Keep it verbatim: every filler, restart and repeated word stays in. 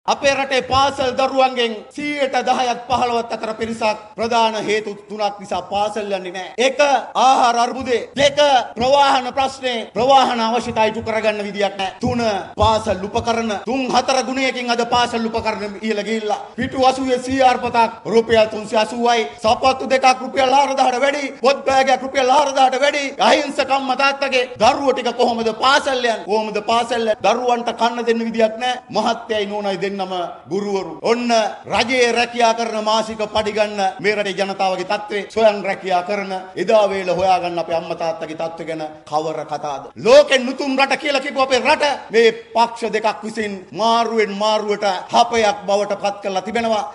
අපේ රටේ පාසල් දරුවන්ගෙන් සියයට දහයක් පහළොවක් අතර පිරිසක් ප්‍රධාන හේතු තුනක් නිසා පාසල් යන්නේ නැහැ. එක ආහාර අර්බුදේ, දෙක ප්‍රවාහන ප්‍රශ්නේ, ප්‍රවාහන අවශ්‍යතාවය ඉටු කරගන්න විදියක් නැහැ. තුන පාසල් උපකරණ, තුන් හතර ගුණයකින් අද පාසල් උපකරණ ඉහළ ගිහිල්ලා. පිටු අසූවේ සී ආර් පතක් රුපියල් තුන්සිය අසූවයි, සපත්තු දෙකක් රුපියල් හාරදහට වැඩි, පොත් බෑගයක් රුපියල් හාරදහට වැඩි. අහිංසක අම්මා තාත්තගේ දරුවෝ ටික කොහොමද පාසල් යන්නේ? කොහොමද පාසල් යන්නේ? දරුවන්ට කන්න දෙන්න විදියක් නැහැ. මහත්යයි නෝනයි දෙන්නම ගුරුවරු. ඔන්න රජයේ රැකියා කරන මාසික පඩි ගන්න මේ රටේ ජනතාවගේ තත්ත්වේ සොයන් රැකියා කරන එදා වේල හොයාගන්න අපේ අම්මා තාත්තගේ තත්ත්ව ගැන කවර කතාවද? ලෝකෙන් උතුම් රට කියලා කියපු අපේ රට මේ පක්ෂ දෙකක් විසින් මාරුවෙන් මාරුවට හපයක් බවට පත් කරලා තිබෙනවා.